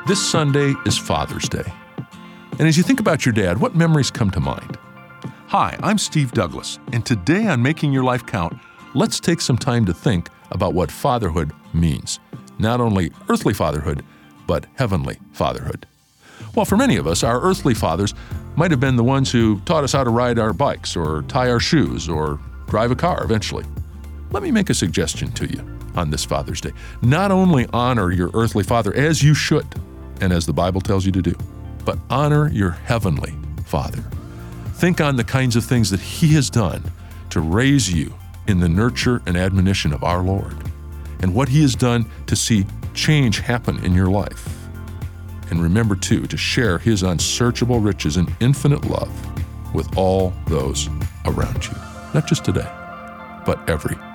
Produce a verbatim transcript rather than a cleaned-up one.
This Sunday is Father's Day. And as you think about your dad, what memories come to mind? Hi, I'm Steve Douglas, and today on Making Your Life Count, let's take some time to think about what fatherhood means. Not only earthly fatherhood, but heavenly fatherhood. Well, for many of us, our earthly fathers might have been the ones who taught us how to ride our bikes or tie our shoes or drive a car eventually. Let me make a suggestion to you on this Father's Day. Not only honor your earthly father as you should, and as the Bible tells you to do, but honor your heavenly Father. Think on the kinds of things that He has done to raise you in the nurture and admonition of our Lord, and what He has done to see change happen in your life. And remember, too, to share His unsearchable riches and infinite love with all those around you, not just today, but every